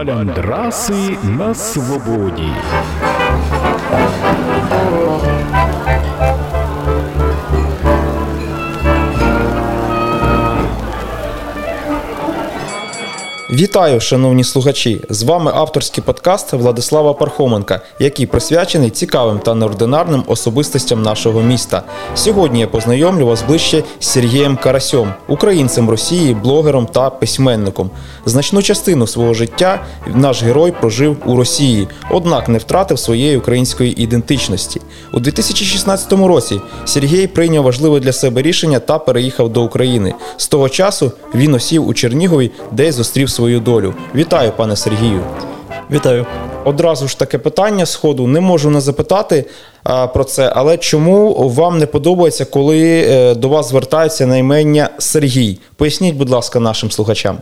Баляндраси на свободі. Вітаю, шановні слухачі! З вами авторський подкаст Владислава Пархоменка, який присвячений цікавим та неординарним особистостям нашого міста. Сьогодні я познайомлю вас ближче з Сергієм Карасьом, українцем Росії, блогером та письменником. Значну частину свого життя наш герой прожив у Росії, однак не втратив своєї української ідентичності. У 2016 році Сергій прийняв важливе для себе рішення та переїхав до України. З того часу він осів у Чернігові, де й зустрів свою долю. Вітаю, пане Сергію. Вітаю. Одразу ж таке питання сходу. Не можу не запитати про це, але чому вам не подобається, коли до вас звертаються на імення Сергій? Поясніть, будь ласка, нашим слухачам.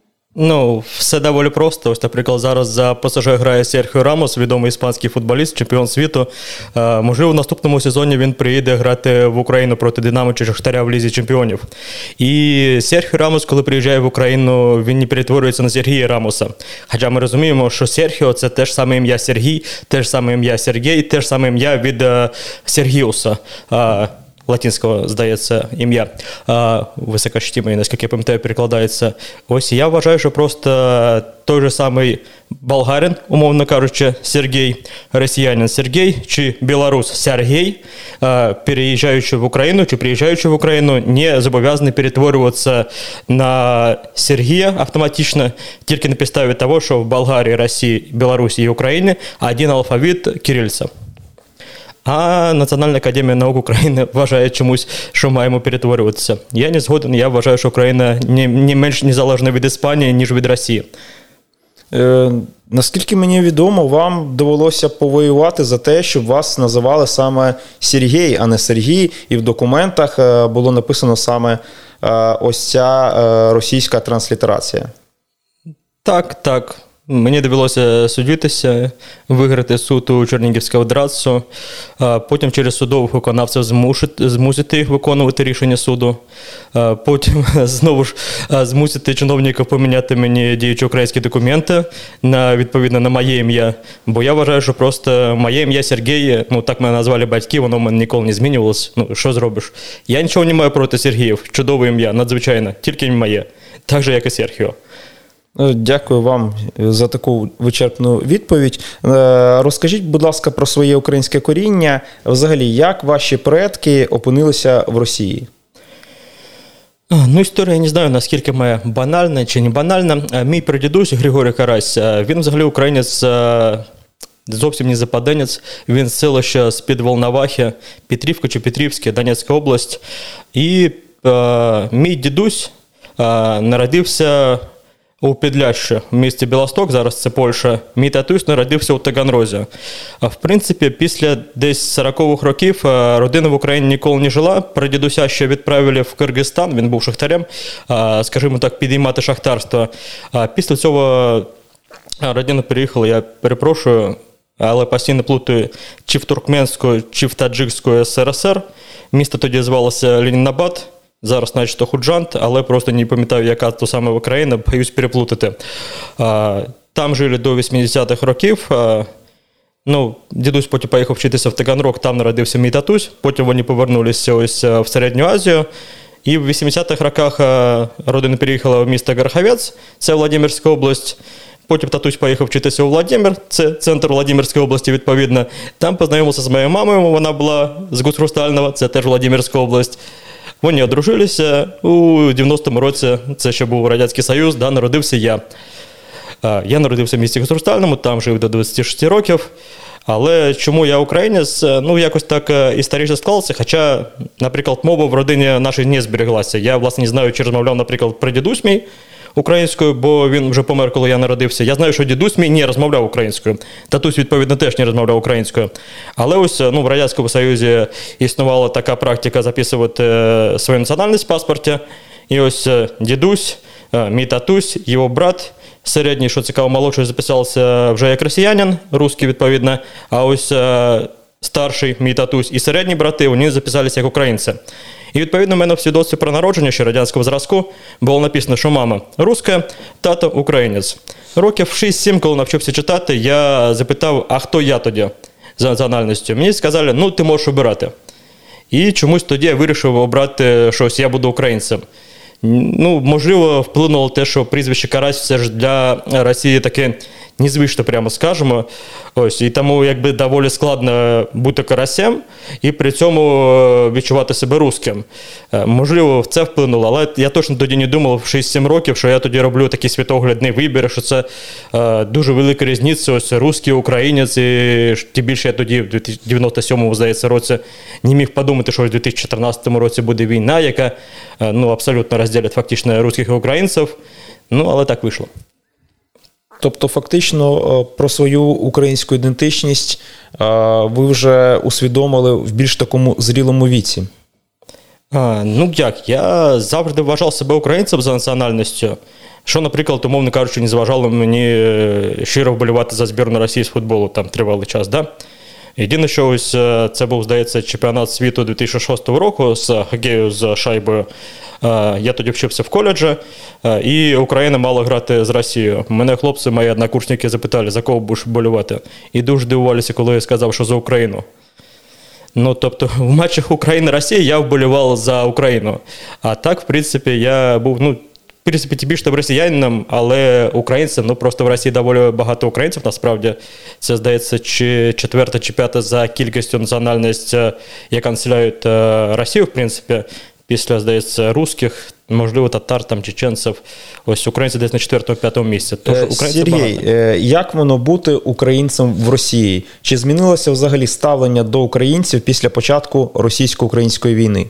Все доволі просто. Ось, наприклад, зараз за ПСЖ грає Серхіо Рамос, відомий іспанський футболіст, чемпіон світу. Можливо, в наступному сезоні він приїде грати в Україну проти Динамо чи Шахтаря в Лізі чемпіонів. І Серхіо Рамос, коли приїжджає в Україну, він не перетворюється на Сергія Рамоса. Хоча ми розуміємо, що Серхіо – це те ж саме ім'я Сергій, те ж саме ім'я Сергій, те ж саме ім'я від Сергіуса. Латинського, здається, ім'я. Високочтимий, наскільки я пам'ятаю, перекладається. Ось я вважаю, що просто той же самий болгарин, умовно кажучи, Сергій, росіянин Сергій, чи білорус Сергій, переїжджаючи в Україну, чи приїжджаючи в Україну, не зобов'язаний перетворюватися на Сергія автоматично, тільки на підставі того, що в Болгарії, Росії, Білорусі і Україні один алфавіт кирильця. А Національна академія наук України вважає чомусь, що маємо перетворюватися. Я не згоден, я вважаю, що Україна не менш незалежна від Іспанії, ніж від Росії. Наскільки мені відомо, вам довелося повоювати за те, щоб вас називали саме Сергій, а не Сергій, і в документах було написано саме ось ця російська транслітерація. Так. Мені довелося судитися, виграти суд у Чернігівського драцу, потім через судових виконавців змусити їх виконувати рішення суду, потім знову ж змусити чиновників поміняти мені діючі українські документи відповідно на моє ім'я, бо я вважаю, що просто моє ім'я Сергій, так мене назвали батьки, воно в мене ніколи не змінювалося, що зробиш? Я нічого не маю проти Сергіїв, чудове ім'я, надзвичайно, тільки не моє, так же як і Серхіо. Дякую вам за таку вичерпну відповідь. Розкажіть, будь ласка, про своє українське коріння. Взагалі, як ваші предки опинилися в Росії? Історія, я не знаю, наскільки моя банальна чи не банальна. Мій прадідусь Григорій Карась, він взагалі українець, зовсім не западенець. Він з селища з-під Волновахи, Петрівка чи Петрівське, Донецька область. І мій дідусь народився у Підляшші, в місті Білосток, зараз це Польща. Мій татусь народився у Таганрозі. В принципі, після десь 40-х років родина в Україні ніколи не жила. Прадідуся ще відправили в Киргизстан, він був шахтарем, скажімо так, підіймати шахтарство. Після цього родина переїхала, я перепрошую, але постійно плутаю чи в Туркменську, чи в Таджикську СРСР. Місто тоді звалося Ленінабад. Зараз, начебто, Худжант, але просто не пам'ятаю, яка то саме Україна, боюсь переплутати. Там жили до 80-х років. Дідусь потім поїхав вчитися в Таганрог, там народився мій татусь. Потім вони повернулися ось в Середню Азію. І в 80-х роках родина переїхала в місто Гороховець, це Владимирська область. Потім татусь поїхав вчитися у Владимир, це центр Владимирської області, відповідно. Там познайомився з моєю мамою, вона була з Гуцрустального, це теж Владимирська область. Вони одружилися у 90-му році, це ще був Радянський Союз, народився я. Я народився в місті Гуцрустальному, там жив до 26 років. Але чому я українець? Якось так історично склалося, хоча, наприклад, мова в родині нашій не збереглася. Я, власне, не знаю, чи розмовляв, наприклад, прадідусь мій українською, бо він вже помер, коли я народився. Я знаю, що дідусь мій не розмовляв українською. Татусь, відповідно, теж не розмовляв українською. Але ось в Радянському Союзі існувала така практика записувати свою національність в паспорті. І ось дідусь, мій татусь, його брат, середній, що цікаво, молодший, записався вже як росіянин, русський, відповідно. А ось старший, мій татусь і середні брати, вони записалися як українці. І, відповідно, в мене в свідоцтві про народження ще радянського зразку було написано, що мама руська, тато українець. Років 6-7, коли навчився читати, я запитав, а хто я тоді за національністю? Мені сказали, ну, ти можеш обирати. І чомусь тоді я вирішив обрати щось, я буду українцем. Ну, можливо, вплинуло те, що прізвище Карась все ж для Росії таке незвично, прямо скажемо. Ось, і тому якби доволі складно бути карасем і при цьому відчувати себе русским. Можливо, це вплинуло, але я точно тоді не думав в 6-7 років, що я тоді роблю такий світоглядний вибір, що це дуже велика різниця, ось русський, українець, і тим більше я тоді в 97-му, здається, році не міг подумати, що в 2014 році буде війна, яка ну, абсолютно розділить фактично русських і українців, ну, але так вийшло. Тобто, фактично, про свою українську ідентичність ви вже усвідомили в більш такому зрілому віці? Ну як, я завжди вважав себе українцем за національністю, що, наприклад, умовно кажучи, не заважало мені щиро вболівати за збірну Росії з футболу, там тривалий час, да? Єдине, що ось це був, здається, чемпіонат світу 2006 року з хокею з шайбою. Я тоді вчився в коледжі, і Україна мала грати з Росією. Мене хлопці, мої однокурсники запитали, за кого будеш болювати. І дуже дивувалися, коли я сказав, що за Україну. Ну, тобто, в матчах Україна-Росія я вболівав за Україну. А так, в принципі, я був, ну, в принципі, більш там росіянином, але українцем, ну, просто в Росії доволі багато українців, насправді. Це, здається, чи четверта, чи п'ята за кількістю національність, яка населяють Росію, в принципі. Після, здається, русських, можливо, татар, там, чеченців. Ось українці десь на 4-5 місці. Сергій, як воно бути українцем в Росії? Чи змінилося взагалі ставлення до українців після початку російсько-української війни?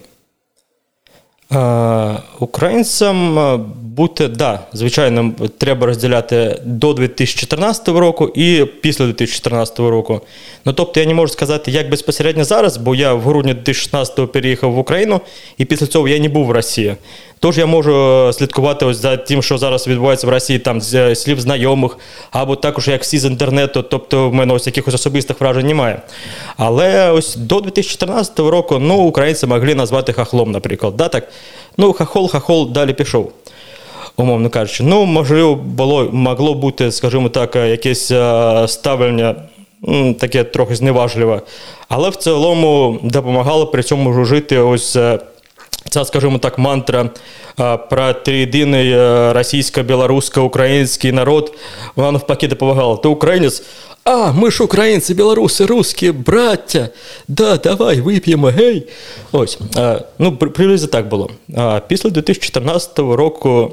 Українцям бути, да, звичайно, треба розділяти до 2014 року і після 2014 року. Ну, тобто, я не можу сказати, як безпосередньо зараз, бо я в грудні 2016 переїхав в Україну, і після цього я не був в Росії. Тож я можу слідкувати ось за тим, що зараз відбувається в Росії, там, з слів знайомих, або також як всі з інтернету, тобто в мене ось якихось особистих вражень немає. Але ось до 2014 року, ну, українці могли назвати хахлом, наприклад, да, так? Ну, хахол далі пішов, умовно кажучи. Ну, можливо, могло бути, скажімо так, якесь ставлення таке трохи зневажливе, але в цілому допомагало при цьому жити ось ця, скажімо так, мантра про триєдиний російсько-білорусько-український народ, вона навпаки допомагала. Ти українець? А, ми ж українці, білоруси, русські, браття, да, давай, вип'ємо, гей. Ось, ну, приблизно так було. Після 2014 року,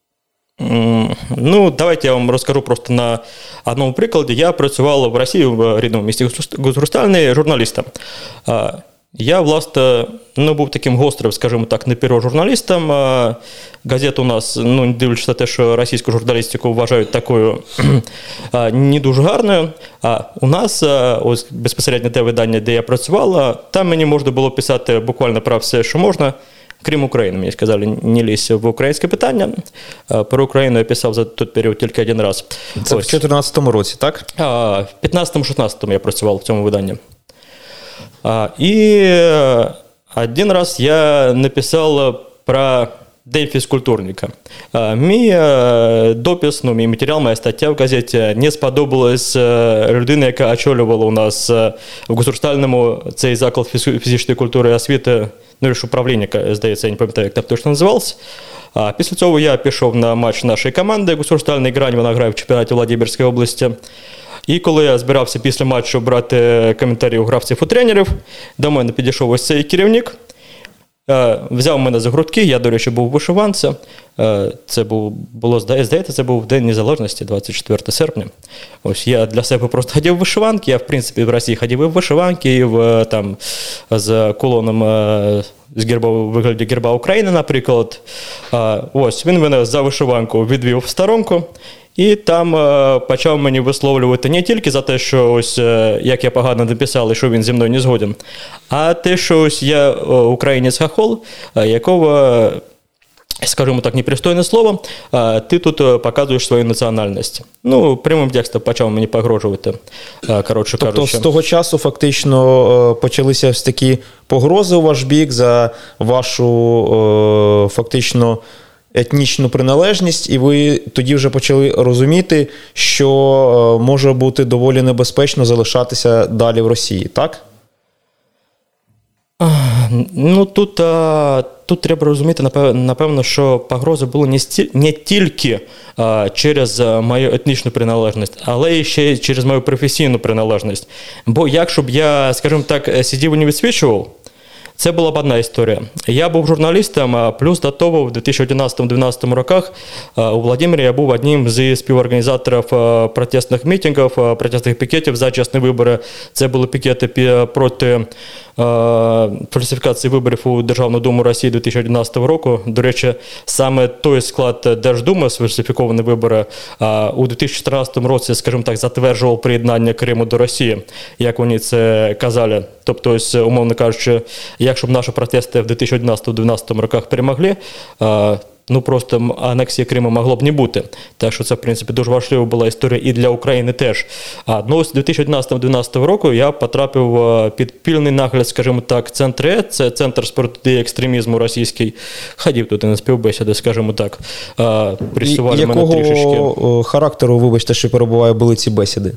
ну, давайте я вам розкажу просто на одному прикладі. Я працював в Росії, в рідному місті Госрустальний, журналістом. Я, власне, ну, був таким гострим, скажімо так, не перо журналістом. Газета у нас, ну, не дивлячись на те, що російську журналістику вважають такою не дуже гарною. А у нас, ось безпосередньо те видання, де я працював, там мені можна було писати буквально про все, що можна, крім України. Мені сказали, не лізь в українське питання. Про Україну я писав за той період тільки один раз. Це ось. В 2014 році, так? В 15-16 я працював в цьому виданні. І один раз я написав про День фізкультурника. Мій допис, ну, мій матеріал, моя стаття в газеті не сподобалась людині, яка очолювала у нас в Госрустальному цей заклад фізичної культури і освіти, ну, управління, здається, я не пам'ятаю, як там точно називався. Після цього я пішов на матч нашої команди Госрустальний Грань, вона грає в чемпіонаті Владимирської області. І коли я збирався після матчу брати коментарі у гравців і тренерів, до мене підійшов ось цей керівник, взяв мене за грудки, я, до речі, був у вишиванці. Це було, здається, це був День Незалежності, 24 серпня. Ось я для себе просто ходив в вишиванки, я, в принципі, в Росії ходив і в вишиванки, і в, там, з кулоном з вигляді герба України, наприклад. Ось, він мене за вишиванку відвів в сторонку. І там почав мені висловлювати не тільки за те, що ось як я погано написав і що він зі мною не згоден, а те, що ось я українець-хахол, якого, скажімо так, непристойне слово, ти тут показуєш свою національність. Ну, прямим текстом почав мені погрожувати, коротше кажучи. Тобто з того часу фактично почалися ось такі погрози у ваш бік за вашу фактично етнічну приналежність, і ви тоді вже почали розуміти, що може бути доволі небезпечно залишатися далі в Росії, так? Ну, тут треба розуміти, напевно, що погрози були не тільки через мою етнічну приналежність, але і ще через мою професійну приналежність. Бо якщо б я, скажімо так, сидів і не відсвічував, це була б одна історія. Я був журналістом, плюс до того в 2011-2012 роках у Владимирі я був одним зі співорганізаторів протестних мітингів, протестних пікетів за чесні вибори. Це були пікети проти фальсифікації виборів у Державну Думу Росії 2011 року. До речі, саме той склад Держдуми, сфальсифіковані вибори, у 2014 році, скажімо так, затверджував приєднання Криму до Росії, як вони це казали. Тобто, умовно кажучи, якщо б наші протести в 2011-2012 роках перемогли, ну просто анексії Криму могло б не бути. Так що це, в принципі, дуже важлива була історія і для України теж. Ну, з 2011-2012 року я потрапив під пильний нагляд, скажімо так, Центр-Е, це Центр з протидії екстремізму російський. Ходив тут на співбесіди, скажімо так. Присували мене трішечки. Якого характеру, вибачте, що перебуває, були ці бесіди?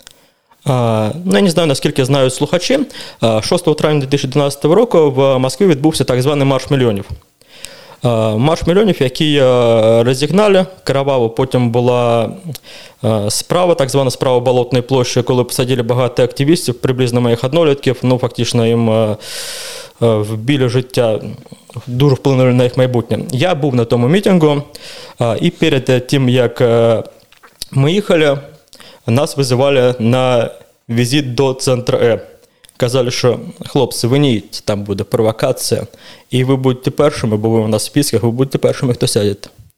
Ну, я не знаю, наскільки знають слухачі. 6 травня 2012 року в Москві відбувся так званий Марш мільйонів. Марш мільйонів, який розігнали кроваво, потім була справа, так звана справа Болотної площі, коли посадили багато активістів, приблизно моїх однолітків, ну, фактично їм вбили життя, дуже вплинули на їх майбутнє. Я був на тому мітингу, і перед тим, як ми їхали, нас визивали на візит до Центр-Е. Казали, що, хлопці, ви не їдьте, там буде провокація, і ви будете першими, бо ви у нас в списках, ви будете першими, хто сяде.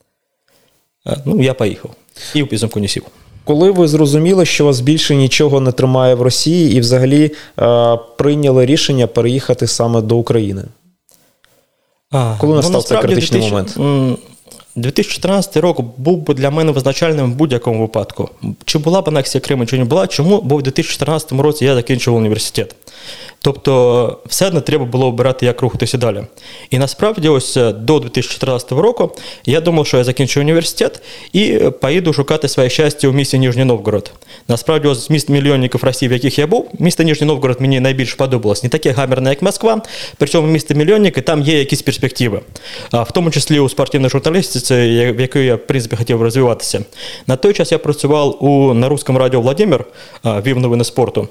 Ну, я поїхав. І в підсумку не сів. Коли ви зрозуміли, що вас більше нічого не тримає в Росії і взагалі прийняли рішення переїхати саме до України? Коли настав цей критичний момент? 2014 рік був би для мене визначальним в будь-якому випадку. Чи була б анексія Криму, чи не була. Чому? Бо в 2014 році я закінчив університет. Тобто, все одно треба було обирати, як рухатися далі. І насправді, ось до 2014 року я думав, що я закінчу університет і поїду шукати своє щастя у місті Нижній Новгород. Насправді, ось з міст мільйонників Росії, в яких я був, місто Нижній Новгород мені найбільше подобалось. Не таке гамерне, як Москва, причому місто мільйонники, там є якісь перспективи. В тому числі у спортивній журналістиці, в якій я, в принципі, хотів розвиватися. На той час я працював на Руському радіо Владимир, вів новини спорту.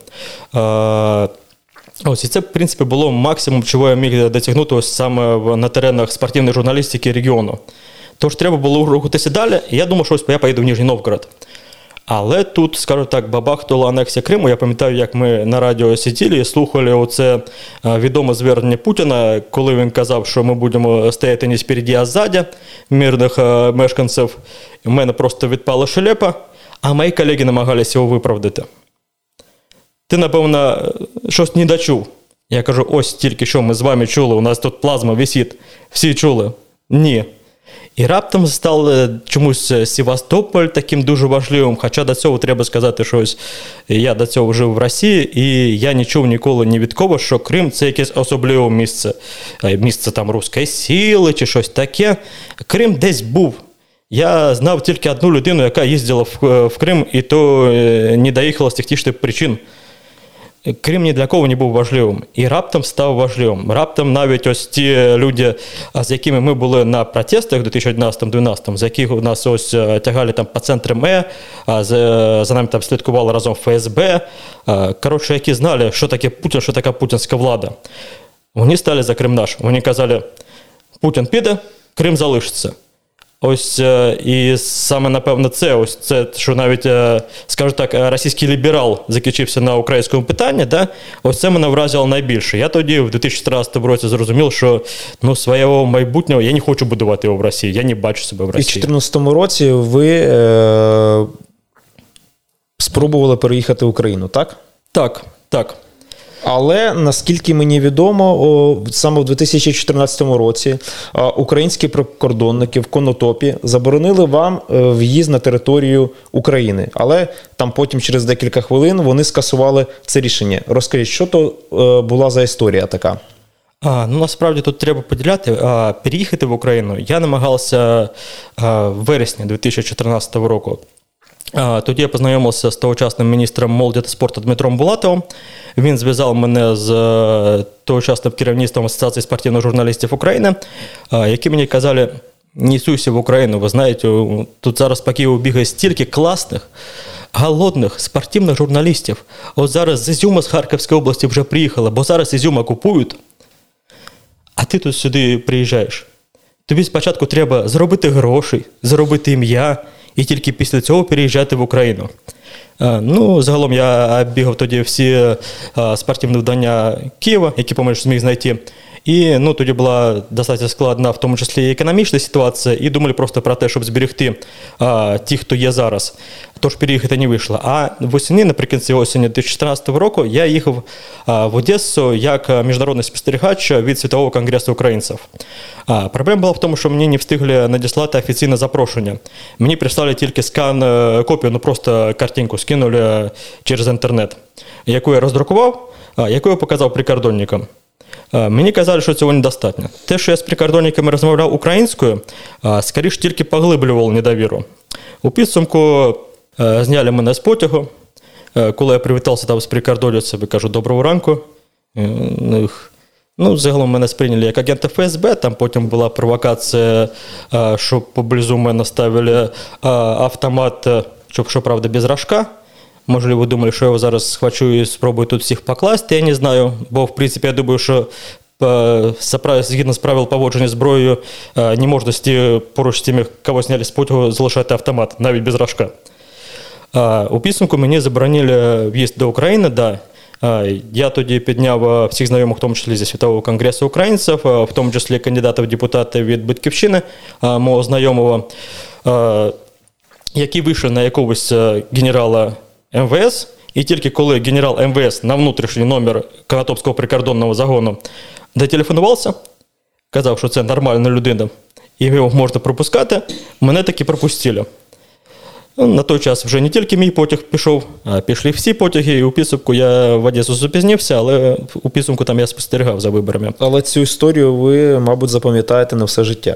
Ось, і це, в принципі, було максимум, чого я міг досягнути ось саме на теренах спортивної журналістики регіону. Тож треба було рухатися далі, і я думав, що ось я поїду в Нижній Новгород. Але тут, скажу так, бабахнула анексія Криму. Я пам'ятаю, як ми на радіо сиділи і слухали оце відоме звернення Путіна, коли він казав, що ми будемо стояти не спереді, а ззаді мирних мешканців. У мене просто відпала шелепа, а мої колеги намагалися його виправдати. Ти, напевно, щось не дочув. Я кажу, ось тільки що ми з вами чули, у нас тут плазма висить. Всі чули? Ні. І раптом став чомусь Севастополь таким дуже важливим, хоча до цього треба сказати, що ось я до цього жив в Росії, і я не чув ніколи ні від кого, що Крим – це якесь особливе місце. Місце там руської сили чи щось таке. Крим десь був. Я знав тільки одну людину, яка їздила в Крим, і то не доїхала з технічних причин. Крим ні для кого не був важливим. І раптом став важливим. Раптом навіть ось ті люди, з якими ми були на протестах у 2011-2012, з яких у нас ось тягали там по Центру-Е, за нами там слідкували разом ФСБ, коротше, які знали, що таке Путін, що така путінська влада. Вони стали за Крим наш. Вони казали, Путін піде, Крим залишиться. Ось і саме, напевно, це, що навіть, скажу так, російський ліберал закінчився на українському питанні, да? Ось це мене вразило найбільше. Я тоді в 2014 році зрозумів, що свого майбутнього я не хочу будувати його в Росії, я не бачу себе в Росії. І в 2014 році ви спробували переїхати в Україну, так? Так. Але, наскільки мені відомо, саме в 2014 році українські прикордонники в Конотопі заборонили вам в'їзд на територію України. Але там потім через декілька хвилин вони скасували це рішення. Розкажіть, що то була за історія така? Ну, насправді тут треба поділяти. Переїхати в Україну я намагався в вересні 2014 року. Тоді я познайомився з тогочасним міністром молоді та спорту Дмитром Булатовим. Він зв'язав мене з тогочасним керівництвом Асоціації спортивних журналістів України, які мені казали: не суйся в Україну, ви знаєте, тут зараз по Києву бігає стільки класних, голодних спортивних журналістів. От зараз з Ізюма, з Харківської області вже приїхали, бо зараз Ізюма купують, а ти тут сюди приїжджаєш. Тобі спочатку треба заробити гроші, заробити ім'я, і тільки після цього переїжджати в Україну. Загалом я бігав тоді всі спортивні видання Києва, які, по-моєму, зміг знайти. І тоді була достатньо складна, в тому числі і економічна ситуація, і думали просто про те, щоб зберегти тих, хто є зараз. Тож переїхати не вийшло. А восени, наприкінці осені 2014 року, я їхав в Одесу як міжнародний спостерігач від Світового конгресу українців. Проблема була в тому, що мені не встигли надіслати офіційне запрошення. Мені прислали тільки копію, просто картинку скинули через інтернет, яку я роздрукував, яку я показав прикордонникам. Мені казали, що цього недостатньо. Те, що я з прикордонниками розмовляв українською, скоріше тільки поглиблював недовіру. У підсумку зняли мене з потягу. Коли я привітався там з прикордонницями, кажу: доброго ранку. Загалом мене сприйняли як агента ФСБ, там потім була провокація, що поблизу мене ставили автомат, щоправда, без рожка. Можливо, ви думали, що я його зараз схвачу і спробую тут всіх покласти, я не знаю. Бо, в принципі, я думаю, що згідно з правил поводження зброєю не можна поруч з тими, кого зняли з потягу, залишати автомат, навіть без рожка. У підсумку мені заборонили в'їзд до України, да. Я тоді підняв всіх знайомих, в тому числі зі Світового конгресу українців, в тому числі кандидата в депутати від Батьківщини, мого знайомого, який вийшов на якогось генерала МВС, і тільки коли генерал МВС на внутрішній номер Конотопського прикордонного загону дотелефонувався, казав, що це нормальна людина, і його можна пропускати, мене таки пропустили. На той час вже не тільки мій потяг пішов, а пішли всі потяги, і у підсумку я в Одесу запізнився, але у підсумку там я спостерігав за виборами. Але цю історію ви, мабуть, запам'ятаєте на все життя.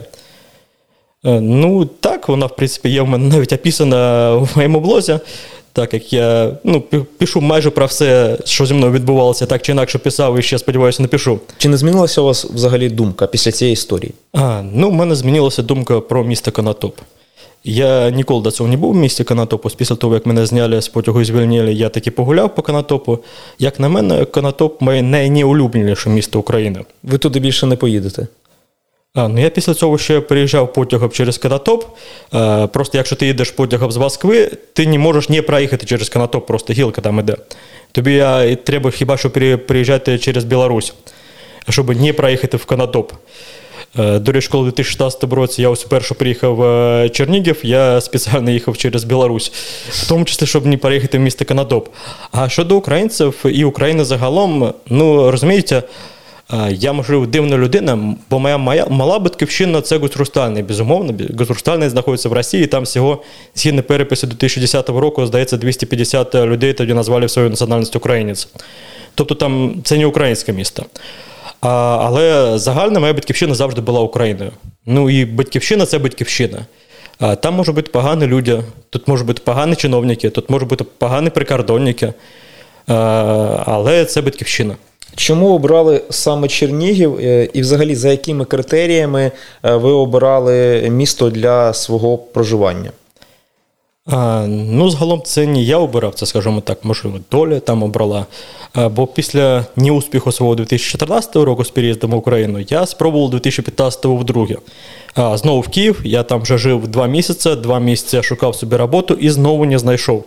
Так, вона, в принципі, є в мене навіть описана в моєму блозі, так як я пишу майже про все, що зі мною відбувалося, так чи інакше писав і ще, сподіваюся, напишу. Чи не змінилася у вас взагалі думка після цієї історії? В мене змінилася думка про місто Конотоп. Я ніколи до цього не був в місті Конотопу. Після того, як мене зняли з потягу і звільнили, я таки погуляв по Конотопу. Як на мене, Конотоп – моє найнеулюбленіше місто України. Ви туди більше не поїдете? Я після цього ще переїжджав потягом через Конотоп. Просто якщо ти їдеш потягом з Москви, ти не можеш не проїхати через Конотоп, просто гілка там іде. Тобі треба хіба що переїжджати через Білорусь, щоб не проїхати в Конотоп. До речі, коли в 2016 році я ось вперше приїхав в Чернігів, я спеціально їхав через Білорусь, в тому числі, щоб не переїхати в місто Конотоп. А щодо українців і України загалом, розумієте, я, можливо, дивна людина, бо моя мала батьківщина – це Гуцрустальний, безумовно. Гуцрустальний знаходиться в Росії, там всього, згідно перепису 2010 року, здається, 250 людей тоді назвали свою національність українець. Тобто там це не українське місто. Але загально моя батьківщина завжди була Україною. І батьківщина – це батьківщина. Там можуть бути погані люди, тут можуть бути погані чиновники, тут можуть бути погані прикордонники, але це батьківщина. Чому обрали саме Чернігів і взагалі за якими критеріями ви обирали місто для свого проживання? Загалом це не я обирав, це, скажімо так, можливо, доля там обрала. Бо після неуспіху свого 2014 року з переїздом в Україну я спробував 2015-го вдруге. Знову в Київ, я там вже жив 2 місяці, 2 місяці шукав собі роботу і знову не знайшов.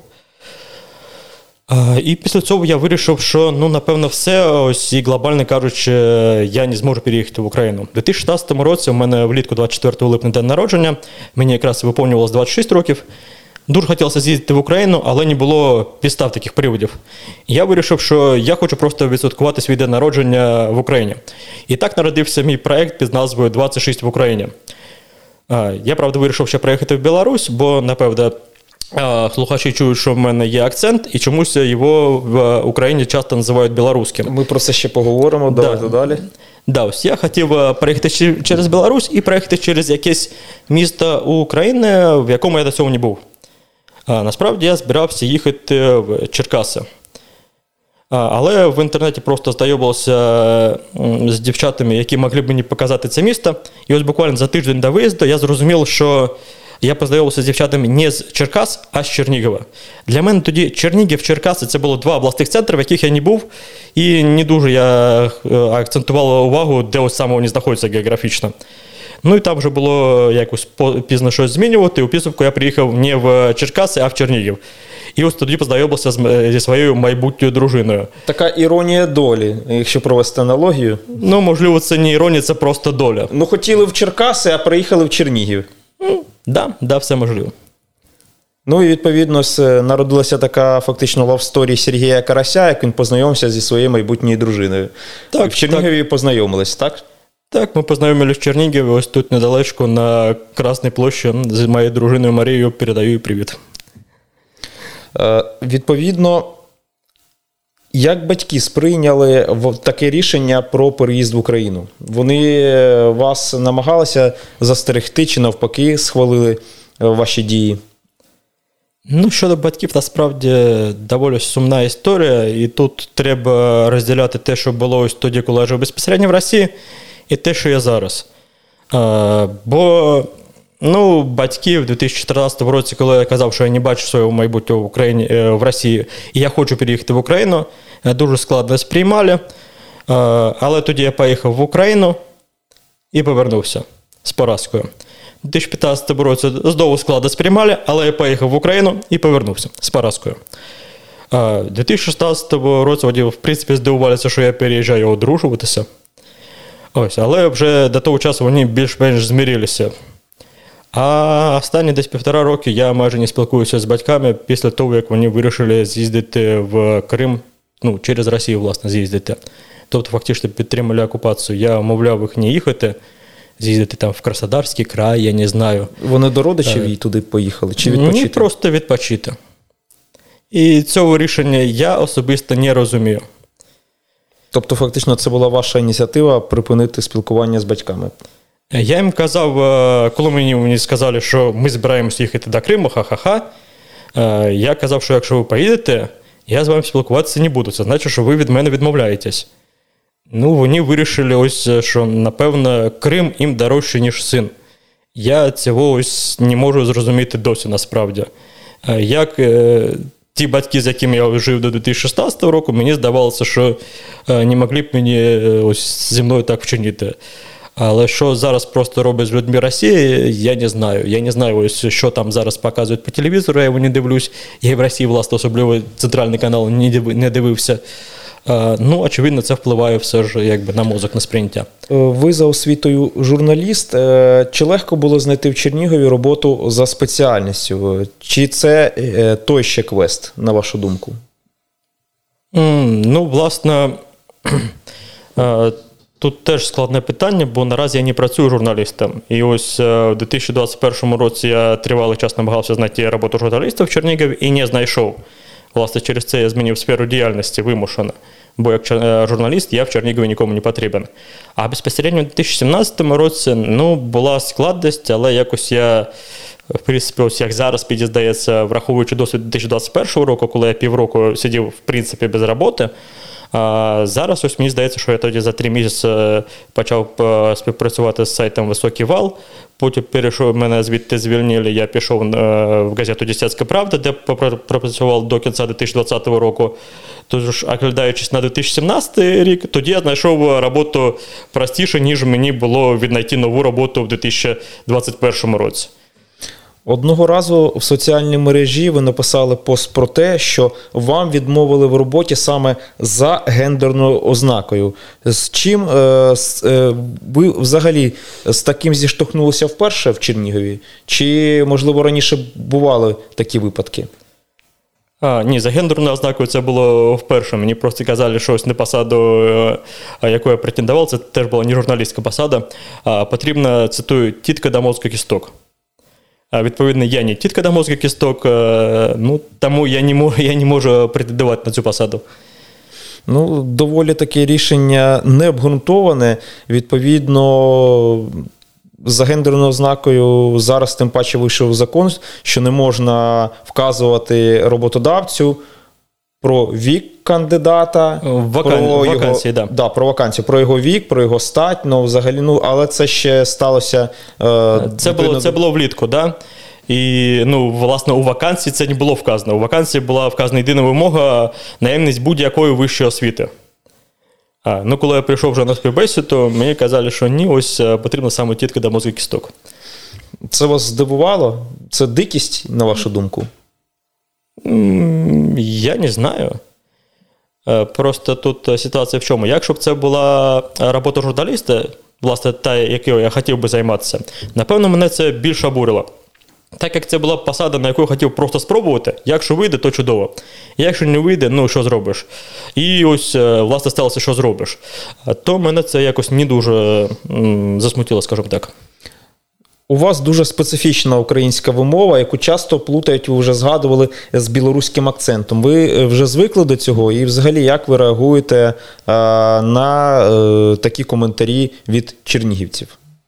І після цього я вирішив, що, напевно, все, ось і глобально кажучи, я не зможу переїхати в Україну. У 2016 році у мене влітку 24 липня день народження, мені якраз виповнювалося 26 років. Дуже хотілося з'їздити в Україну, але не було підстав таких приводів. Я вирішив, що я хочу просто відсвяткувати свій день народження в Україні. І так народився мій проєкт під назвою «26 в Україні». Я, правда, вирішив ще приїхати в Білорусь, бо, напевно, слухачі чують, що в мене є акцент, і чомусь його в Україні часто називають білоруським. Ми про це ще поговоримо, давайте далі. Да, ось я хотів проїхати через Білорусь і проїхати через якесь місто України, в якому я до цього не був. Насправді я збирався їхати в Черкаси. Але в інтернеті просто знайомився з дівчатами, які могли б мені показати це місто. І ось буквально за тиждень до виїзду я зрозумів, що я познайомився з дівчатами не з Черкас, а з Чернігова. Для мене тоді Чернігів, Черкаси – це було два обласних центри, в яких я не був. І не дуже я акцентував увагу, де ось саме вони знаходяться географічно. Ну і там вже було якось пізно щось змінювати. У підсумку я приїхав не в Черкаси, а в Чернігів. І ось тоді познайомився зі своєю майбутньою дружиною. Така іронія долі, якщо провести аналогію. Ну, можливо, це не іронія, це просто доля. Ну, хотіли в Черкаси, а приїхали в Чернігів. Да, все можливо. Ну і, відповідно, народилася така фактично лавсторія Сергія Карася, як він познайомився зі своєю майбутньою дружиною. Так, і в Чернігові познайомились, так? Так, ми познайомилися в Чернігові, ось тут недалечко на Красній площі з моєю дружиною Марією передаю їй привіт. Відповідно, як батьки сприйняли таке рішення про переїзд в Україну? Вони вас намагалися застерегти чи навпаки схвалили ваші дії? Ну, щодо батьків, насправді, доволі сумна історія, і тут треба розділяти те, що було ось тоді, коли я жив безпосередньо в Росії, і те, що є зараз. Бо, батьки в 2014 році, коли я казав, що я не бачу свого майбутнього в Росії, і я хочу переїхати в Україну, дуже складно сприймали. Але тоді я поїхав в Україну і повернувся з поразкою. У 2015 році знову складно сприймали, але я поїхав в Україну і повернувся з поразкою. У 2016 році вони, в принципі, здивувалися, що я переїжджаю одружуватися. Ось, але вже до того часу вони більш-менш змирилися. А останні десь 1,5 роки я майже не спілкуюся з батьками після того, як вони вирішили з'їздити в Крим, через Росію, власне, з'їздити. Тобто, фактично, підтримали окупацію. Я умовляв їх не їхати, з'їздити там в Краснодарський край, я не знаю. Вони до родичів туди поїхали? Чи відпочити? Ні, просто відпочити. І цього рішення я особисто не розумію. Тобто, фактично, це була ваша ініціатива припинити спілкування з батьками? Я їм казав, коли мені сказали, що ми збираємося їхати до Криму, ха-ха-ха, я казав, що якщо ви поїдете, я з вами спілкуватися не буду. Це значить, що ви від мене відмовляєтесь. Вони вирішили ось, що, напевно, Крим їм дорожче, ніж син. Я цього ось не можу зрозуміти досі, насправді. Як ті батьки, з якими я жив до 2016 року, мені здавалося, що не могли б мені ось зі мною так вчинити. Але що зараз просто робить з людьми Росії, я не знаю. Я не знаю, ось, що там зараз показують по телевізору, я його не дивлюсь. Я в Росії, власне, особливо центральний канал не дивився. Очевидно, це впливає все ж на мозок, на сприйняття. Ви за освітою журналіст. Чи легко було знайти в Чернігові роботу за спеціальністю? Чи це той ще квест, на вашу думку? Власне, тут теж складне питання, бо наразі я не працюю журналістом. І ось у 2021 році я тривалий час намагався знайти роботу журналіста в Чернігові і не знайшов. Власне, через це я змінив сферу діяльності вимушено. Бо як журналіст я в Чернігові нікому не потрібен. А безпосередньо у 2017 році, була складність, але якось я, в принципі, ось як зараз, здається, враховуючи досвід 2021 року, коли я півроку сидів, в принципі, без роботи, а зараз ось мені здається, що я тоді за 3 місяці почав співпрацювати з сайтом «Високий вал», потім перейшов, мене звідти звільнили, я пішов в газету «Десятська правда», де пропрацював до кінця 2020 року. Тож, оглядаючись на 2017 рік, тоді я знайшов роботу простіше, ніж мені було віднайти нову роботу в 2021 році. Одного разу в соціальній мережі ви написали пост про те, що вам відмовили в роботі саме за гендерною ознакою. З чим ви взагалі з таким зіштовхнулися вперше в Чернігові? Чи, можливо, раніше бували такі випадки? Ні, за гендерною ознакою це було вперше. Мені просто казали, що ось на посаду, яку я претендував, це теж була не журналістська посада, потрібна, цитую, тітка до мозку кісток. Відповідно, я не тітка до мозку кісток, тому я не можу претендувати на цю посаду. Ну, доволі таке рішення необґрунтоване. Відповідно, за гендерною ознакою зараз тим паче вийшов закон, що не можна вказувати роботодавцю про вік кандидата, про вакансію, про його вік, про його стать, взагалі, але це ще сталося. Це було влітку, да? І, власне, у вакансії це не було вказано. У вакансії була вказана єдина вимога – наявність будь-якої вищої освіти. Коли я прийшов вже на співбесіду, мені казали, що ні, ось потрібна саме тітка до мозку кісток. Це вас здивувало? Це дикість, на вашу думку? Я не знаю. Просто тут ситуація в чому? Якщо б це була робота журналіста, власне, та, якою я хотів би займатися, напевно, мене це більше обурило. Так як це була посада, на яку я хотів просто спробувати, якщо вийде, то чудово. Якщо не вийде, що зробиш? І ось, власне, сталося, що зробиш. То мене це якось не дуже засмутило, скажімо так. У вас дуже специфічна українська вимова, яку часто плутають, ви вже згадували, з білоруським акцентом. Ви вже звикли до цього? І взагалі, як ви реагуєте на такі коментарі від чернігівців?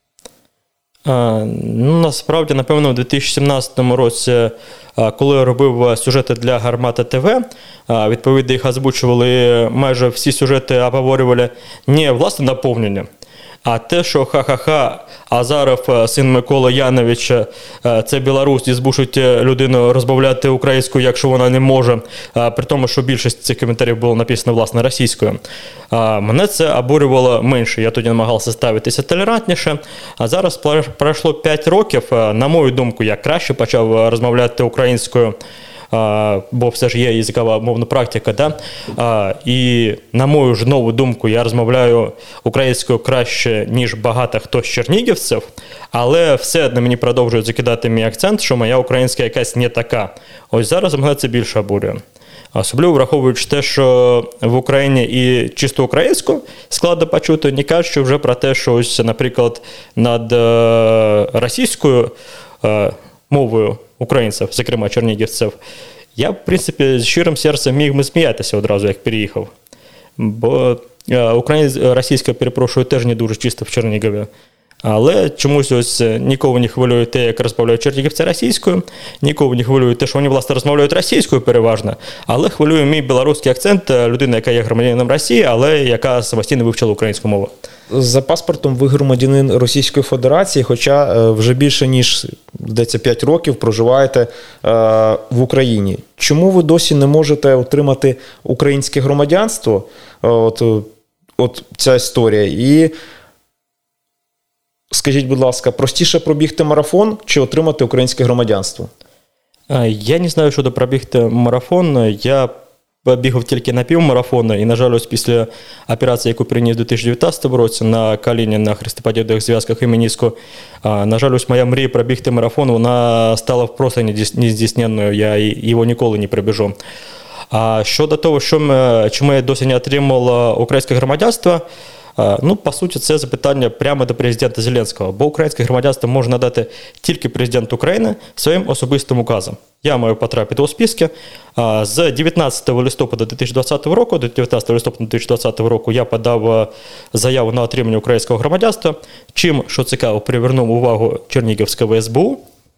Насправді, напевно, у 2017 році, коли я робив сюжети для «Гармата ТВ», відповідно, їх озвучували, майже всі сюжети обговорювали не власне наповнення, а те, що ха-ха-ха, Азаров, син Миколи Яновича, це білорус, і змушують людину розмовляти українською, якщо вона не може, при тому, що більшість цих коментарів було написано, власне, російською. Мене це обурювало менше, я тоді намагався ставитися толерантніше, а зараз пройшло 5 років, на мою думку, я краще почав розмовляти українською, бо все ж є язикова мовна практика, да? І на мою ж нову думку я розмовляю українською краще, ніж багато хто з чернігівців, але все одно мені продовжують закидати мій акцент, що моя українська якась не така. Ось зараз мене це більше обурює. Особливо враховуючи те, що в Україні і чисто українську складно почути, не кажучи вже про те, що ось, наприклад, над російською мовою українців, зокрема чернігівців, я, в принципі, з щирим серцем міг би сміятися одразу, як переїхав. Бо російська, перепрошую, теж не дуже чисто в Чернігові. Але чомусь ось нікого не хвилює те, як розмовляють чернігівці російською, нікого не хвилює те, що вони, власне, розмовляють російською переважно, але хвилює мій білоруський акцент, людина, яка є громадянином Росії, але яка самостійно вивчила українську мову. За паспортом ви громадянин Російської Федерації, хоча вже більше ніж, здається, 5 років проживаєте в Україні. Чому ви досі не можете отримати українське громадянство? От ця історія. І скажіть, будь ласка, простіше пробігти марафон чи отримати українське громадянство? Я не знаю, що пробігти марафон. Я бігав тільки на півмарафону, і, на жаль, ось після операції, яку приніс у 2019 році на коліні, на хрестоподібних зв'язках і меніску, на жаль, ось моя мрія пробігти марафон, вона стала просто нездійсненною, я його ніколи не пробіжу. А щодо того, чому я досі не отримав українське громадянство, по суті, це запитання прямо до президента Зеленського, бо українське громадянство може надати тільки президент України своїм особистим указом. Я маю потрапити у списки. З 19 листопада 2020 року до 19 листопада 2020 року я подав заяву на отримання українського громадянства, чим, що цікаво, привернув увагу Чернігівського СБУ.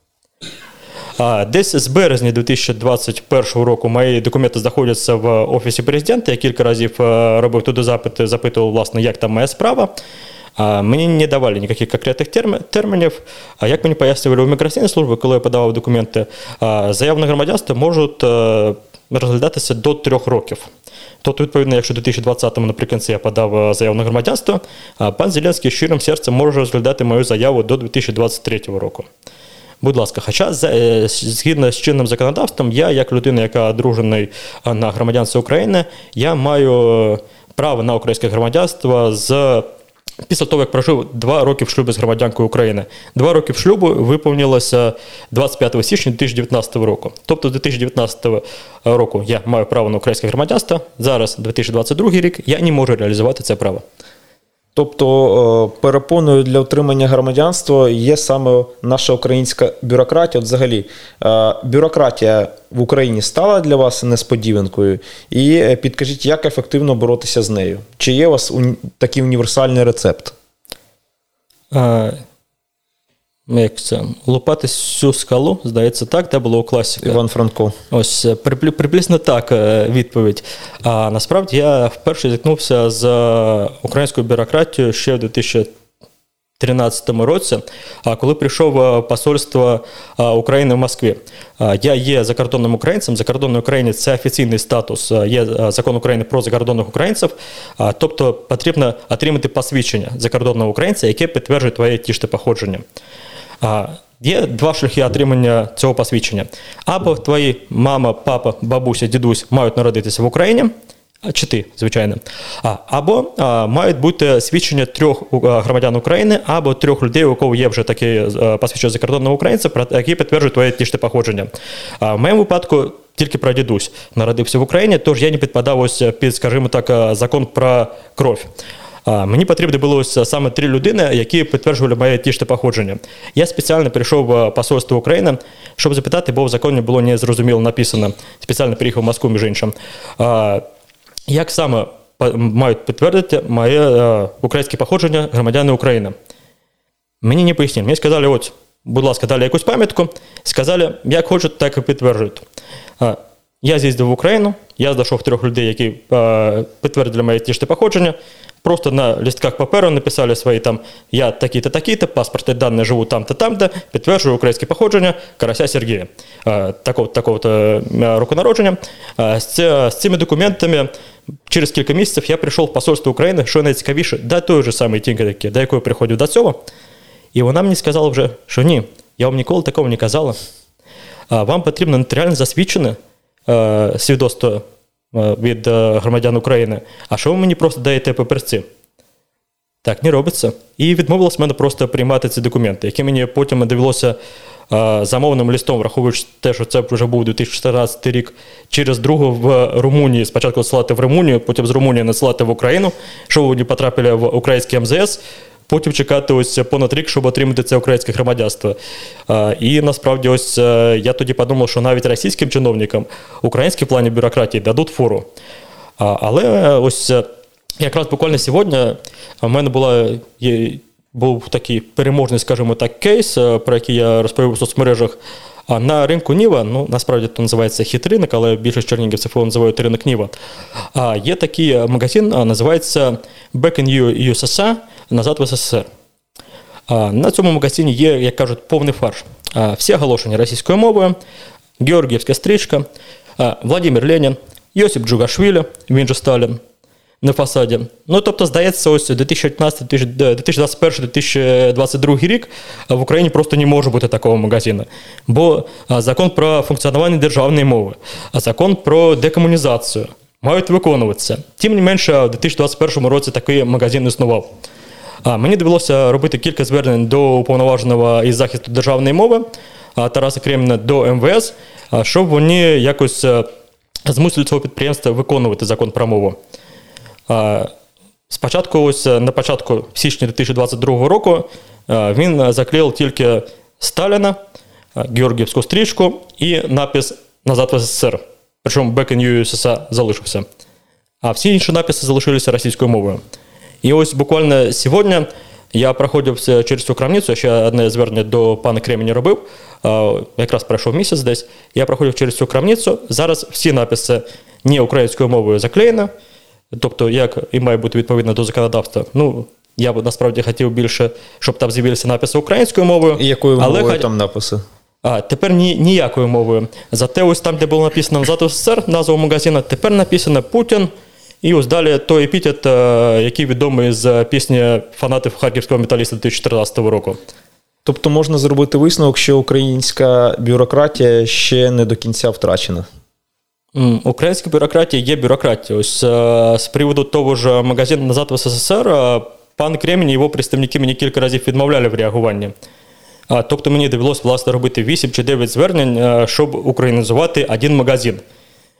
Десь з березня 2021 року мої документи знаходяться в Офісі президента. Я кілька разів робив туди запити, запитував, власне, як там моя справа. Мені не давали ніяких конкретних термінів. Як мені пояснювали у міграційній службі, коли я подавав документи, заяви на громадянство можуть розглядатися до 3 років. Тобто, відповідно, якщо у 2020-му наприкінці я подав заяву на громадянство, пан Зеленський щирим серцем може розглядати мою заяву до 2023 року. Будь ласка, хоча згідно з чинним законодавством, я, як людина, яка одружений на громадянство України, я маю право на українське громадянство після того, як прожив 2 роки в шлюбі з громадянкою України. 2 роки в шлюбу виповнилося 25 січня 2019 року. Тобто з 2019 року я маю право на українське громадянство, зараз 2022 рік, я не можу реалізувати це право. Тобто перепоною для отримання громадянства є саме наша українська бюрократія. От взагалі, бюрократія в Україні стала для вас несподіванкою? І підкажіть, як ефективно боротися з нею? Чи є у вас такий універсальний рецепт? Як це? Лупати всю скалу, здається, так, де було у класіка. Іван Франко. Ось, приблизно так відповідь. А насправді я вперше зіткнувся з українською бюрократією ще в 2013 році, коли прийшов в посольство України в Москві. Я є закордонним українцем. Закордонний українець – це офіційний статус. Є закон України про закордонних українців. Тобто потрібно отримати посвідчення закордонного українця, яке підтверджує твоє етнічне походження. Є два шляхи отримання цього посвідчення. Або твої мама, папа, бабуся, дідусь мають народитися в Україні, чи ти, звичайно. Або мають бути свідчення 3 громадян України, або 3 людей, у кого є вже таке посвідчення закордонного українця, які підтверджують твоє етнічне походження. В моєму випадку тільки прадідусь народився в Україні, тож я не підпадав ось під, скажімо так, закон про кров. Мені потрібно було саме 3 людини, які підтверджували моє етнічне походження. Я спеціально прийшов в посольство України, щоб запитати, бо в законі було незрозуміло написано. Спеціально приїхав в Москву, між іншим. Як саме мають підтвердити моє українське походження громадяни України? Мені не пояснили. Мені сказали, от, будь ласка, дали якусь пам'ятку, сказали, як хочуть, так і підтверджують. Я з'їздив в Україну, я знайшов 3 людей, які підтвердили моє етнічне походження, просто на листках паперу написали свої там, я такий-то, такий-то, паспортні дані, живу там-то, там-то, підтверджую українське походження Карася Сергія, такого-то року народження. З цими документами через кілька місяців я прийшов в посольство України, що найцікавіше, до тої ж самої тінки, до якої приходив до цього, і вона мені сказала вже, що ні, я вам ніколи такого не казала. Вам потрібно нотаріально засвідчене свідоцтво від громадян України, а що ви мені просто даєте папірці? Так не робиться. І відмовилось мене просто приймати ці документи, які мені потім довелося замовним листом, враховуючи те, що це вже був 2014 рік, через другу в Румунії, спочатку надсилати в Румунію, потім з Румунії надсилати в Україну, щоб вони потрапили в український МЗС, потім чекати ось понад рік, щоб отримати це українське громадянство. І насправді ось я тоді подумав, що навіть російським чиновникам українські плані бюрократії дадуть фору. Але ось якраз буквально сьогодні в мене був такий переможний, скажімо так, кейс, про який я розповів у соцмережах. На ринку Ніва, ну, насправді це називається хіт-ринок, але більшість чернігівців його називають ринок Ніва. Є такий магазин, називається Back in USSR, назад в СССР. На цьому магазині є, як кажуть, повний фарш. Всі оголошення російською мовою, Георгіївська стрічка, Владимир Ленін, Йосип Джугашвілі, він же Сталін, на фасаді. Ну, тобто, здається, ось 2021-2022 рік в Україні просто не може бути такого магазину. Бо закон про функціонування державної мови, закон про декомунізацію мають виконуватися. Тим не менше, в 2021 році такий магазин існував. Мені довелося робити кілька звернень до уповноваженого із захисту державної мови Тараса Креміна до МВС, щоб вони якось змусили цього підприємства виконувати закон про мову. Спочатку, ось на початку січня 2022 року він заклеїв тільки Сталіна, Георгіївську стрічку і напис «Назад в СССР». Причому «Back in USSR» залишився. А всі інші написи залишилися російською мовою. І ось буквально сьогодні я проходив через цю крамницю, ще одне звернення до пана Креміня робив, якраз пройшов місяць десь, я проходив через цю крамницю, зараз всі написи не українською мовою заклеєні, тобто, як і має бути відповідно до законодавства. Ну, я б насправді хотів більше, щоб там з'явилися написи українською мовою. І якою мовою там написи? Тепер ніякою мовою. Зате ось там, де було написано «Назад в СССР», назва магазину, тепер написано «Путін». І ось далі той епітет, який відомий з пісні фанатів харківського металіста 2014 року. Тобто можна зробити висновок, що українська бюрократія ще не до кінця втрачена? Українська бюрократія є бюрократія. Ось з приводу того ж магазину «Назад в СССР» пан Кремінь і його представники мені кілька разів відмовляли в реагуванні. Тобто мені довелося, власне, робити 8 чи 9 звернень, щоб українізувати один магазин.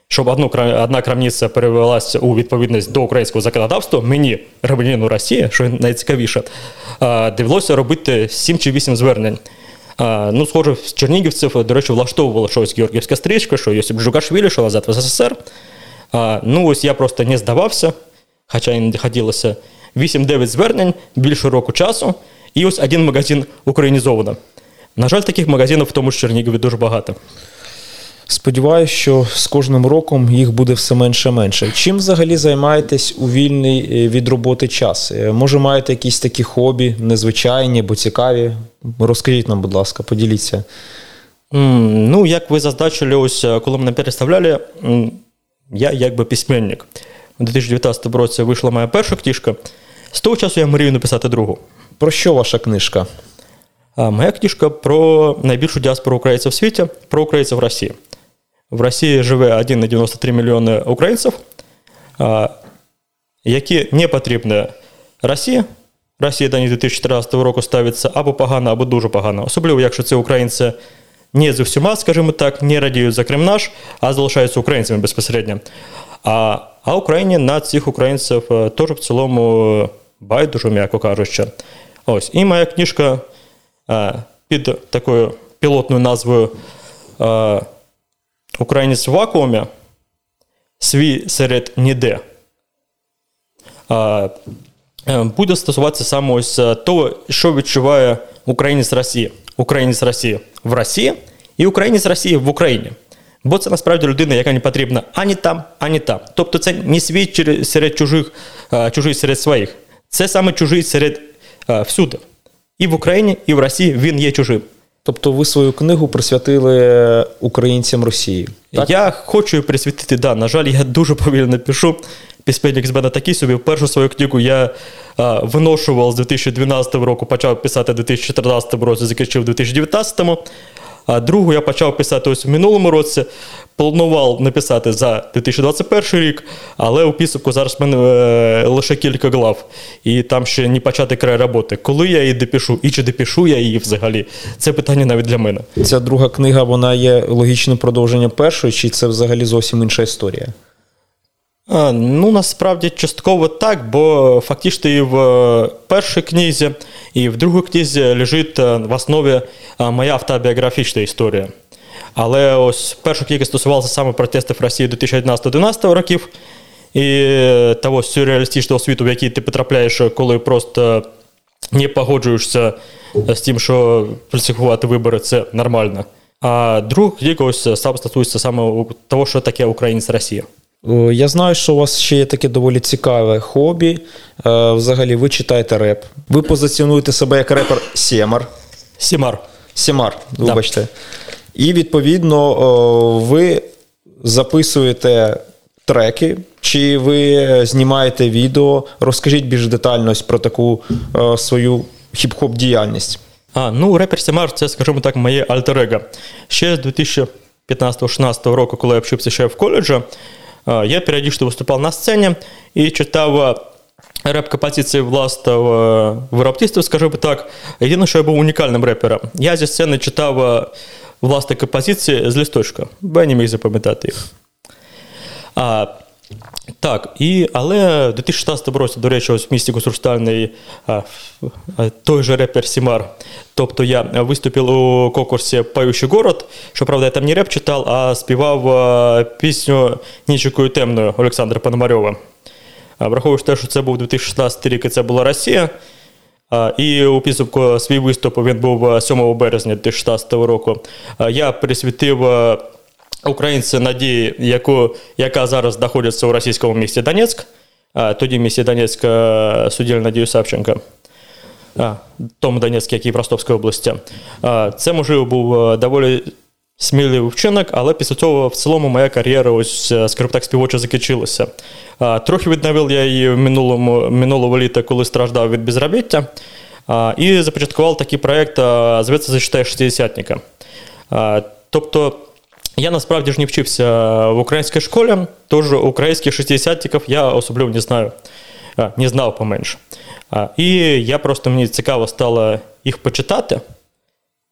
щоб одна крамниця перевелася у відповідність до українського законодавства, мені, громадянину Росії, що найцікавіше, довелося робити 7 чи 8 звернень. Ну, схоже, з чернігівців, до речі, влаштовувало щось Георгіївська стрічка, що Йосип Джугашвілі, що назад в СССР. Ну, ось я просто не здавався, хоча і не хотілося. 8-9 звернень, більше року часу, і ось один магазин українізовано. На жаль, таких магазинів в тому ж Чернігові дуже багато. Сподіваюсь, що з кожним роком їх буде все менше і менше. Чим взагалі займаєтесь у вільний від роботи час? Може, маєте якісь такі хобі, незвичайні або цікаві? Розкажіть нам, будь ласка, поділіться. Ну, як ви зазначили, ось коли мене переставляли, я якби письменник. У 2019 році вийшла моя перша книжка. З того часу я мрію написати другу. Про що ваша книжка? Моя книжка про найбільшу діаспору українців в світі, про українців в Росії. В Росії живе 1,93 мільйони українців, які не потрібні Росії. Росія до них 2014 року ставиться або погано, або дуже погано. Особливо, якщо це українці не з усіма, скажімо так, не радіють за Крим наш, а залишаються українцями безпосередньо. А Україні на цих українців теж в цілому байдуже, м'яко кажучи. Ось. І моя книжка під такою пілотною назвою «Українець в вакуумі. Свій серед ніде» буде стосуватися саме ось того, що відчуває українець Росії. Українець Росії в Росії і українець Росії в Україні. Бо це насправді людина, яка не потрібна ані там, ані там. Тобто це не свій серед чужих, чужий серед своїх. Це саме чужий серед всюди. І в Україні, і в Росії він є чужим. Тобто ви свою книгу присвятили українцям Росії? Так? Я хочу її присвятити, да. На жаль, я дуже повільно пишу. Письменник з мене такий собі. Першу свою книгу я виношував з 2012 року, почав писати в 2014 році, закінчив в 2019. А другу я почав писати ось в минулому році, планував написати за 2021 рік, але у підсумку зараз в мене лише кілька глав, і там ще не початий край роботи. Коли я її допишу, і чи допишу я її взагалі, це питання навіть для мене. Ця друга книга, вона є логічним продовженням першої, чи це взагалі зовсім інша історія? Ну, насправді, частково так, бо фактично і в першій книзі, і в другій книзі лежить в основі моя автобіографічна історія. Але ось перша книга стосувалася саме протестів Росії 2011-2012 років і того сюрреалістичного світу, в який ти потрапляєш, коли просто не погоджуєшся з тим, що фальсифікувати вибори – це нормально. А друга книга ось стосується саме того, що таке українець Росія. Я знаю, що у вас ще є таке доволі цікаве хобі. Взагалі, ви читаєте реп. Ви позиціонуєте себе як репер Семар. Семар, вибачте. Да. І, відповідно, ви записуєте треки, чи ви знімаєте відео. Розкажіть більш детально про таку свою хіп-хоп діяльність. Ну, репер Семар – це, скажімо так, моє альтер-его. Ще з 2015-16 року, коли я вчився ще в коледжі, я періодично виступав на сцені і читав реп-композиції власного виробництва, скажімо так. Єдине, що я був унікальним репером. Я зі сцени читав власні композиції з листочка, бо я не міг запам'ятати їх. Так, але в 2016 році, до речі, ось в місті Косурстальний той же репер Семар. Тобто я виступив у конкурсі «Поющий город», щоправда, я там не реп читав, а співав пісню «Нічикою темною» Олександра Пономарьова. Враховуючи те, що це був 2016 рік і це була Росія, і у підсумку свій виступ він був 7 березня 2016 року, я присвятив українці надії, яка зараз знаходиться у російському місті Донецьк, тоді в місті Донецьк судили Надію Савченко, тому Донецьк, який в Ростовській області. Це, можливо, був доволі сміливий вчинок, але після цього в цілому моя кар'єра, ось, скажімо так, співоча закінчилася. Трохи відновив я її минулого літа, коли страждав від безробіття, і започаткував такий проєкт, зветься «Зачитай шестидесятника». Тобто, я насправді ж не вчився в українській школі, тож українських шестидесятників я особливо не знаю, не знав поменше. І мені цікаво стало їх почитати,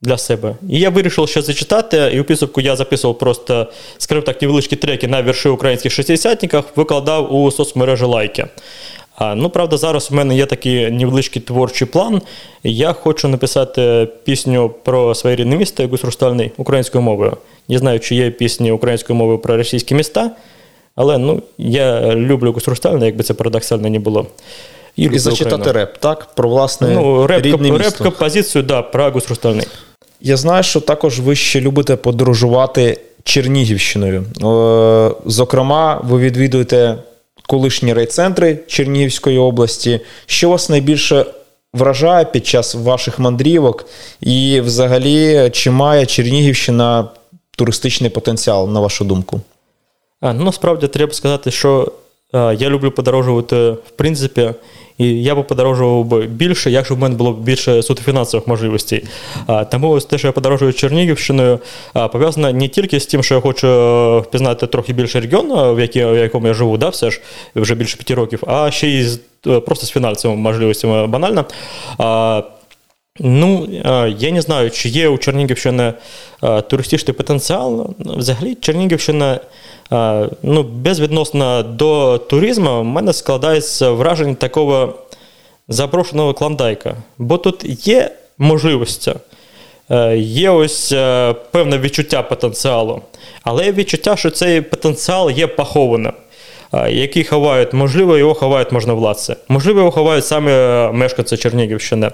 для себе. І я вирішив ще зачитати, і у підсумку я записував просто, скажімо так, невеличкі треки на вірші українських шестидесятників, викладав у соцмережі лайки. Правда, зараз у мене є такий невеличкий творчий план. Я хочу написати пісню про своє рідне місто, якусь Хрустальний, українською мовою. Не знаю, чи є пісні українською мовою про російські міста, але я люблю Хрустальний, якби це парадоксально не було. І зачитати Україну. Реп, так? Про власне рідне місто. Реп-композицію, да, про Гусь Хрустальний. Я знаю, що також ви ще любите подорожувати Чернігівщиною. Зокрема, ви відвідуєте колишні райцентри Чернігівської області. Що вас найбільше вражає під час ваших мандрівок? І взагалі, чи має Чернігівщина туристичний потенціал, на вашу думку? Насправді, треба сказати, що я люблю подорожувати в принципі, і я б подорожував би більше, якщо б в мене було більше суто фінансових можливостей. Тому ось те, що я подорожую Чернігівщиною, пов'язано не тільки з тим, що я хочу впізнати трохи більше регіону, в якому я живу, все ж вже більше 5 років, а ще й просто з фінансовими можливостями банально. Я не знаю, чи є у Чернігівщини туристичний потенціал. Взагалі, Чернігівщина, безвідносно до туризму, в мене складається враження такого запрошеного клондайка. Бо тут є можливості, є ось певне відчуття потенціалу, але відчуття, що цей потенціал є похованим, який ховають, можливо, його ховають можновладці, можливо, його ховають самі мешканці Чернігівщини.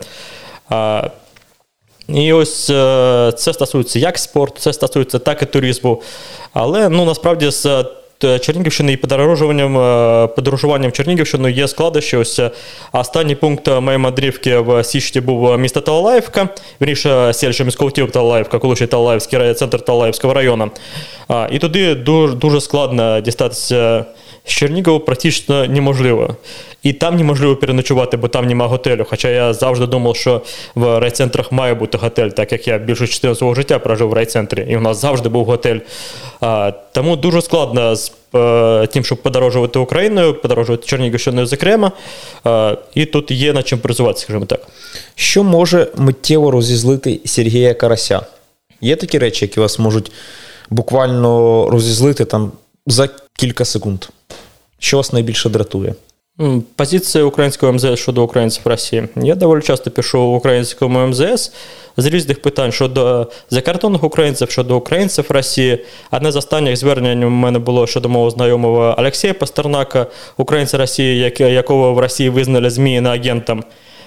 І ось це стосується як спорту, це стосується так і туризму. Але насправді з Чернігівщини і подорожуванням Чернігівщиною є складнощі. Ось останній пункт моєї мандрівки в січні був місто Талалаївка, вірніше селище міського типу Талалаївка, колишній Талалаївський райцентр Талалаївського району. І туди дуже складно дістатися з Чернігова, практично неможливо. І там неможливо переночувати, бо там немає готелю. Хоча я завжди думав, що в райцентрах має бути готель, так як я більшу частину свого життя прожив в райцентрі, і у нас завжди був готель. Тому дуже складно з тим, щоб подорожувати Україною, подорожувати Чернігівщиною зокрема. І тут є над чим працювати, скажімо так. Що може миттєво розізлити Сергія Карася? Є такі речі, які вас можуть буквально розізлити там за кілька секунд? Що вас найбільше дратує? Позиція українського МЗС щодо українців в Росії. Я доволі часто пишу в українському МЗС з різних питань щодо закордонних українців, щодо українців в Росії. Одне з останніх звернень у мене було щодо мого знайомого Олексія Пастернака, українця Росії, якого в Росії визнали зміїно-агентом.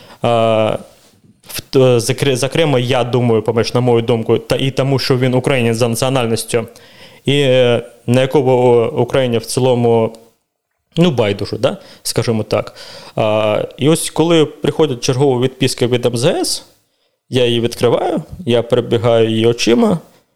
Зокрема, я думаю, на мою думку, і тому, що він українець за національністю, і на якого Україні в цілому байдуже, да? Скажімо так. І ось коли приходить чергова відписка від МЗС, я її відкриваю, я перебігаю її очима,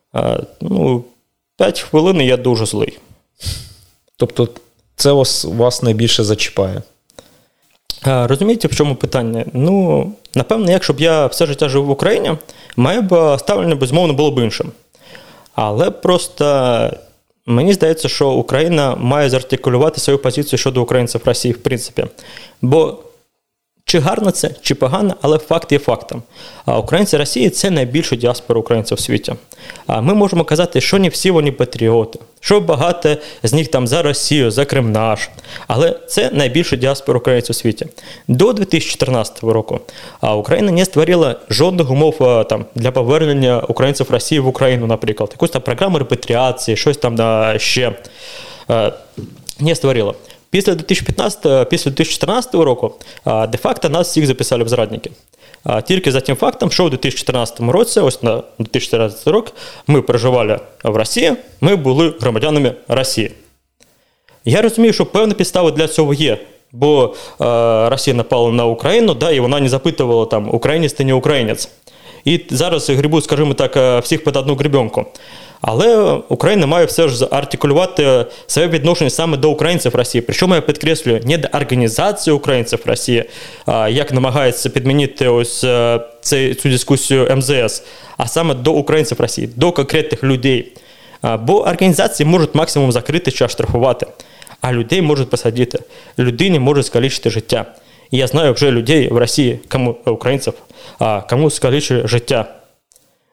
5 хвилин і я дуже злий. Тобто це вас найбільше зачіпає? Розумієте, в чому питання? Напевно, якщо б я все життя жив в Україні, моє б ставлення, безумовно, було б іншим. Але просто мені здається, що Україна має зартикулювати свою позицію щодо українців в Росії, в принципі. Бо чи гарно це, чи погано, але факт є фактом. Українці Росії – це найбільша діаспора українців у світі. Ми можемо казати, що не всі вони патріоти, що багато з них там за Росію, за Крим наш. Але це найбільша діаспора українців у світі. До 2014 року Україна не створила жодних умов для повернення українців Росії в Україну, наприклад. Якусь там програму репатріації, щось там ще не створила. Після 2014 року де-факто нас всіх записали в зрадники. Тільки за тим фактом, що у 2014 році, ось на 2014 рік, ми проживали в Росії, ми були громадянами Росії. Я розумію, що певні підстави для цього є, бо Росія напала на Україну, і вона не запитувала, українець ти не українець. І зараз грибуть, скажімо так, всіх під одну гребенку. Але Україна має все ж артикулювати своє відношення саме до українців Росії. Причому я підкреслюю, не до організації українців Росії, як намагається підмінити ось цю дискусію МЗС, а саме до українців Росії, до конкретних людей. Бо організації можуть максимум закрити чи оштрафувати, а людей можуть посадити. Людині можуть скалічити життя. І я знаю вже людей в Росії, українців, кому скалічили життя.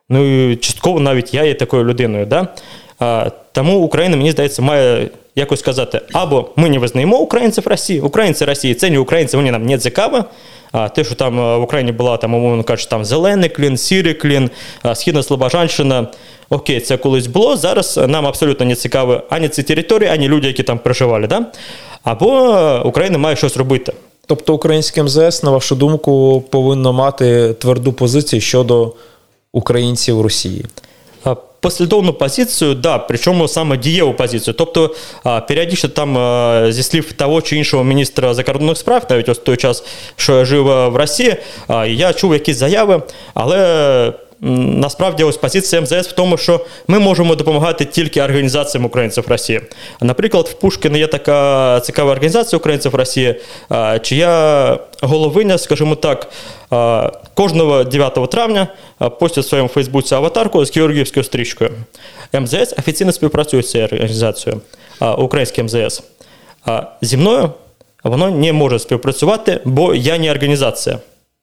Ну і частково навіть я є такою людиною. Да? Тому Україна, мені здається, має якось сказати, або ми не визнаємо українців Росії, українці Росії, це не українці, вони нам не цікаві. Те, що там в Україні була, там, умовно кажучи, там зелений клін, сірий клін, Східна Слобожанщина, окей, це колись було, зараз нам абсолютно не цікаві ані ці території, ані люди, які там проживали. Да? Або Україна має щось робити. Тобто українське МЗС, на вашу думку, повинно мати тверду позицію щодо українців Росії? Послідовну позицію, да, причому саме дієву позицію. Тобто, періодично там зі слів того чи іншого міністра закордонних справ, навіть ось той час, що я жив в Росії, я чув якісь заяви, але насправді ось позиція МЗС в тому, що ми можемо допомагати тільки організаціям українців Росії. Наприклад, в Пушкіна є така цікава організація українців Росії, чия головиня, скажімо так, кожного 9 травня постить в своєму Фейсбуці аватарку з георгіївською стрічкою. МЗС офіційно співпрацює з цією організацією, українське МЗС. Зі мною воно не може співпрацювати, бо я не організація.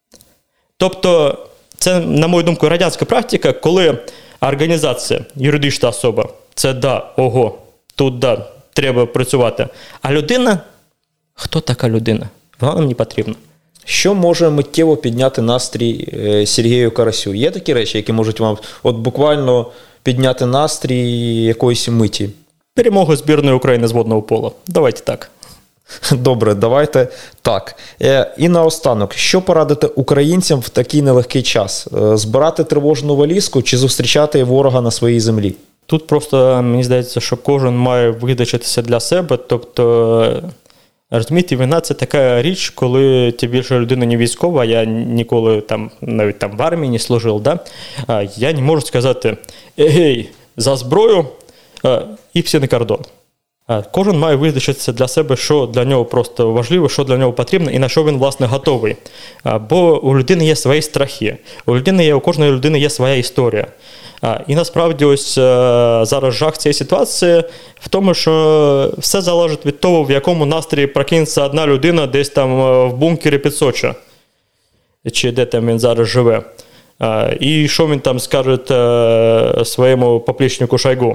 Тобто, це, на мою думку, радянська практика, коли організація, юридична особа, це да, ого, тут да, треба працювати. А людина, хто така людина? Вона нам не потрібна. Що може миттєво підняти настрій Сергію Карасю? Є такі речі, які можуть вам от буквально підняти настрій якоїсь миті? Перемога збірної України з водного пола. Давайте так. Добре, давайте так. І наостанок, що порадити українцям в такий нелегкий час? Збирати тривожну валізку чи зустрічати ворога на своїй землі? Тут просто, мені здається, що кожен має визначитися для себе. Тобто, розумієте, війна – це така річ, коли ти більше людина не військова, я ніколи там, навіть там в армії не служив, да? Я не можу сказати, егей, за зброю і всі на кордон. Кожен має визначитися для себе, що для нього просто важливо, що для нього потрібно і на що він, власне, готовий. Бо у людини є свої страхи, у кожної людини є своя історія. І насправді ось зараз жах цієї ситуації в тому, що все залежить від того, в якому настрої прокинеться одна людина десь там в бункері під Сочі, чи де там він зараз живе. І що він там скаже своєму поплічнику Шойгу.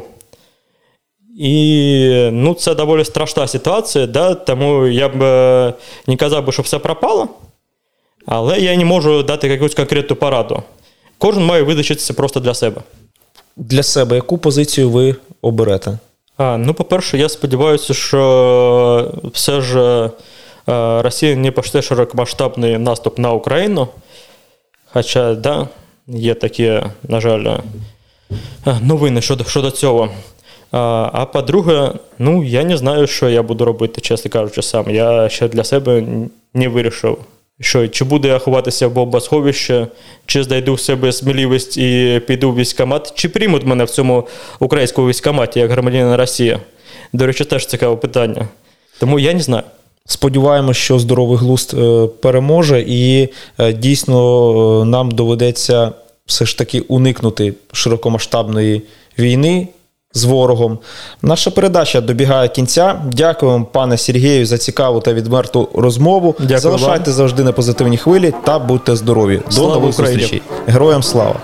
І ну, це доволі страшна ситуація, да? Тому я б не казав би, що все пропало, але я не можу дати якусь конкретну пораду. Кожен має визначитися просто для себе. Для себе яку позицію ви оберете? Ну, по-перше, я сподіваюся, що все ж Росія не почне широкомасштабний наступ на Україну. Хоча, да, є такі, на жаль, новини щодо цього. А по-друге, ну, я не знаю, що я буду робити, чесно кажучи, сам. Я ще для себе не вирішив, що чи буду я ховатися в бомбосховище, чи знайду в себе сміливість і піду в військкомат, чи приймуть мене в цьому українському військкоматі, як громадянина Росії. До речі, теж цікаве питання. Тому я не знаю. Сподіваємось, що здоровий глузд переможе і дійсно нам доведеться все ж таки уникнути широкомасштабної війни з ворогом. Наша передача добігає кінця. Дякую вам, пане Сергію, за цікаву та відверту розмову. Дякую. Залишайте вам завжди на позитивній хвилі та будьте здорові. Слава До нових Україні. зустрічей. Героям слава!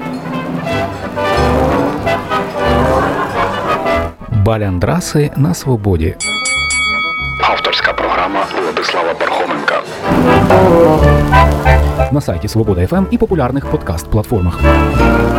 Баляндраси на свободі. Авторська програма Владислава Пархоменка. На сайті Свобода.ФМ і популярних подкаст-платформах.